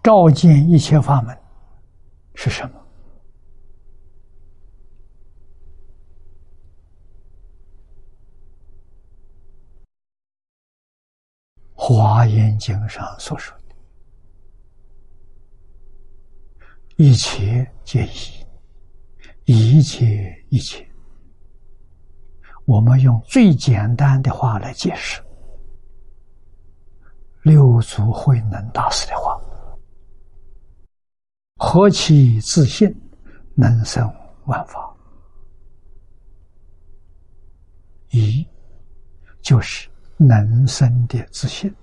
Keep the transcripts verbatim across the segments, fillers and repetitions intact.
照见一切法门是什么？华严经上所说的，一切皆一，一切一切。我们用最简单的话来解释六祖慧能大师的话：何其自信，能生万法。一就是能生的自信，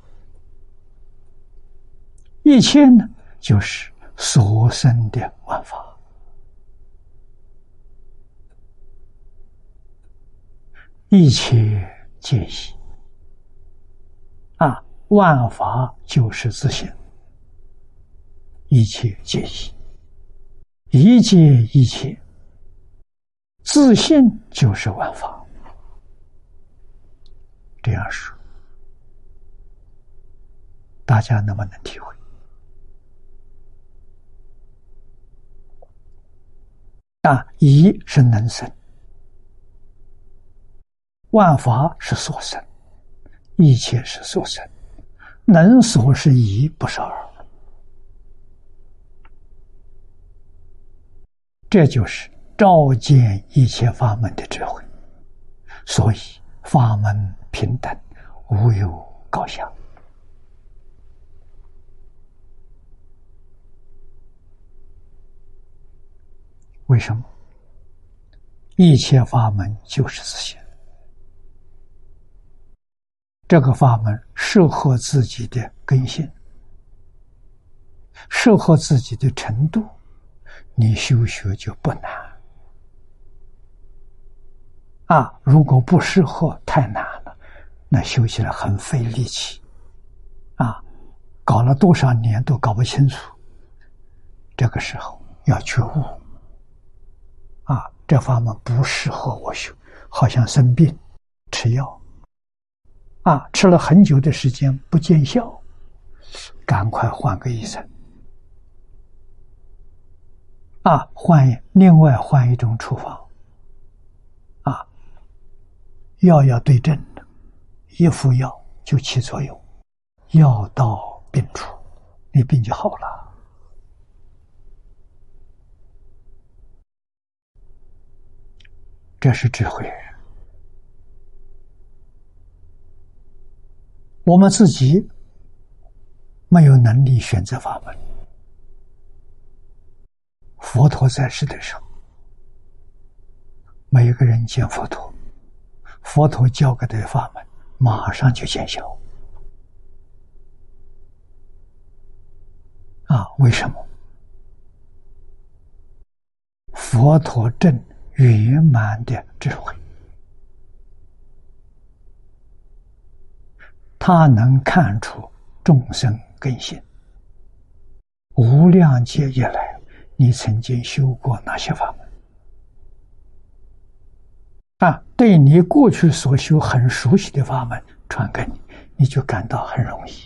一切呢就是所生的万法。一切皆一啊，万法就是自信，一切皆一，一切一切，自信就是万法。这样说，大家能不能体会？啊，一是能生，万法是所生，一切是所生，能所是一，不是二。这就是照见一切法门的智慧。所以法门平等，无有高下。为什么？一切法门就是自信，这个法门适合自己的根性，适合自己的程度，你修学就不难啊。如果不适合，太难了，那修起来很费力气啊，搞了多少年都搞不清楚。这个时候要觉悟啊，这法门不适合我修，好像生病吃药啊，吃了很久的时间不见效，赶快换个医生啊，换另外换一种处方啊，药要对症的，一服药就起作用，药到病除，你病就好了。这是智慧。我们自己没有能力选择法门，佛陀在世的时候，每一个人见佛陀，佛陀教给的法门马上就见效啊！为什么？佛陀正圆满的智慧，他能看出众生根性。无量劫以来，你曾经修过哪些法门啊？对你过去所修很熟悉的法门传给你，你就感到很容易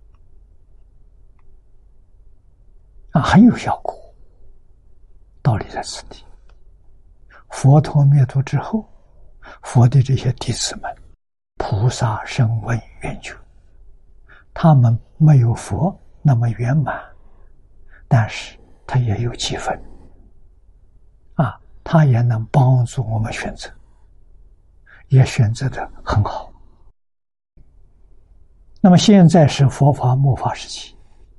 啊，很有效果。道理在此地。佛陀灭度之后，佛的这些弟子们菩萨声闻缘觉，他们没有佛那么圆满，但是他也有几分啊，他也能帮助我们选择，也选择得很好。那么现在是佛法末法时期，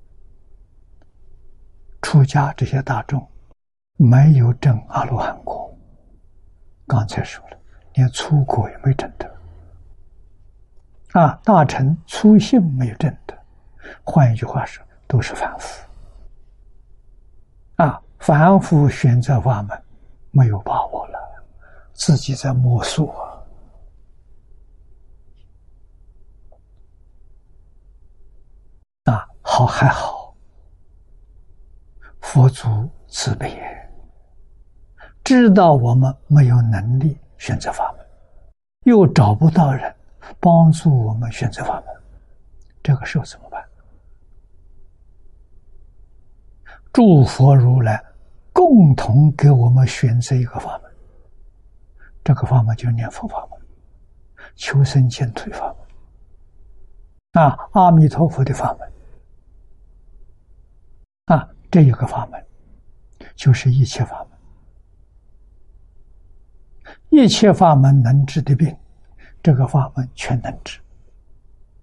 出家这些大众没有证阿罗汉果，刚才说了，连初果也没证得啊，大乘初信没有证得，换一句话说，都是凡夫啊，凡夫选择法门没有把握了，自己在摸索啊，好还好，佛祖慈悲，知道我们没有能力选择法门，又找不到人帮助我们选择法门，这个时候怎么办诸佛如来共同给我们选择一个法门，这个法门就是念佛法门，求生净土法门啊，阿弥陀佛的法门啊，这一个法门就是一切法门，一切法门能治的病，这个法门全能治。